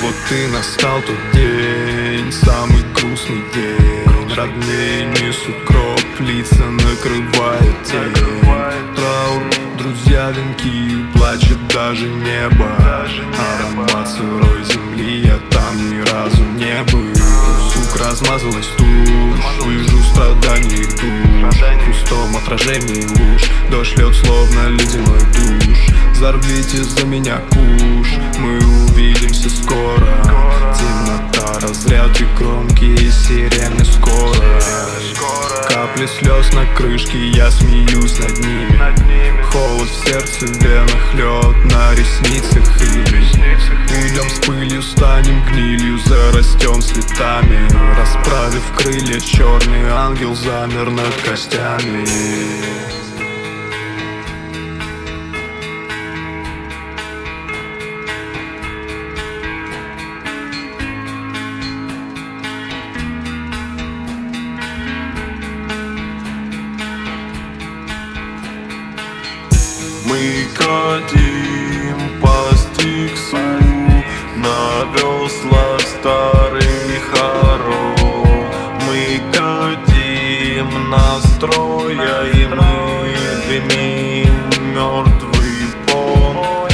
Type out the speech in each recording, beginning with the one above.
вот и настал тот день, самый грустный день. Родные несут гроб, лица накрывает тень. Траур, друзья, венки, плачет даже небо. Аромат сырой земли, я там ни разу не был. Сук размазалась тушь, вижу страдания их душ. В пустом отражении луж, дождь льет словно ледяной душ. Взорвите за меня куш, мы увидимся скоро. Темнота, разряд и громкие сирены скоро. Капли слез на крышке, я смеюсь над ними. Холод в сердце, в венах, лед на ресницах. Уйдем с пылью, станем гнилью, зарастем цветами. Расправив крылья, черный ангел замер над костями. Мы катим по Стиксу на веслах старых хоров. Мы катим настроя, и мы дымим мертвый пол.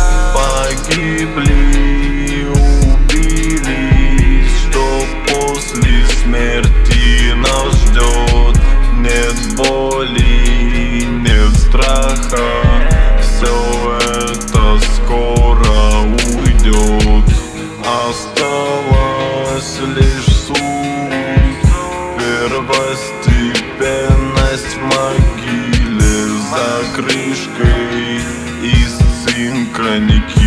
Погибли, убились, что после смерти нас ждет. Нет боли, нет страха, все это скоро уйдет. Осталась лишь суть, первостепенность в могиле. За крышкой из цинка